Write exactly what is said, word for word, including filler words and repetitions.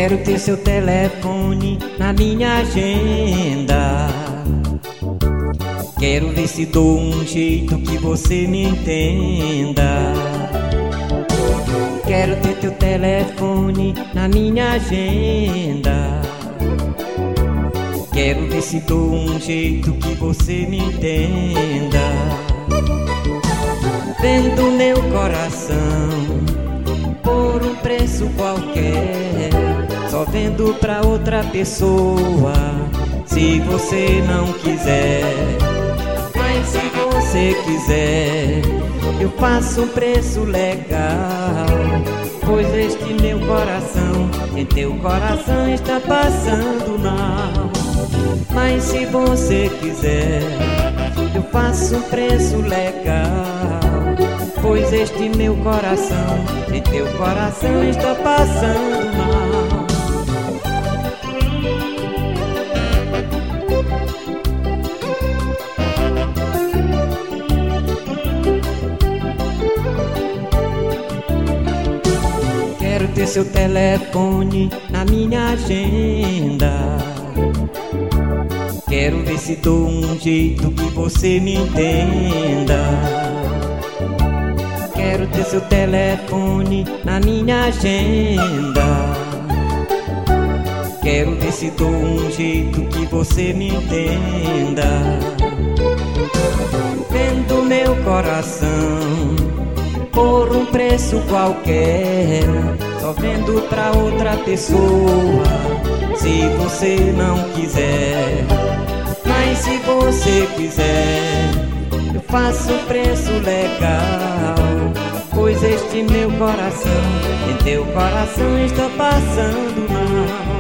Quero ter seu telefone na minha agenda. Quero ver se dou um jeito que você me entenda. Quero ter teu telefone na minha agenda. Quero ver se dou um jeito que você me entenda. Vendo meu coração por um preço qualquer, só vendo pra outra pessoa, se você não quiser. Mas se você quiser, eu faço um preço legal, pois este meu coração em teu coração está passando mal. Mas se você quiser, eu faço um preço legal, pois este meu coração em teu coração está passando mal. Quero ter seu telefone na minha agenda. Quero ver se dou um jeito que você me entenda. Quero ter seu telefone na minha agenda. Quero ver se dou um jeito que você me entenda. Vendo meu coração por um preço qualquer, só vendo pra outra pessoa, se você não quiser. Mas se você quiser, eu faço um preço legal, pois este meu coração em teu coração está passando mal.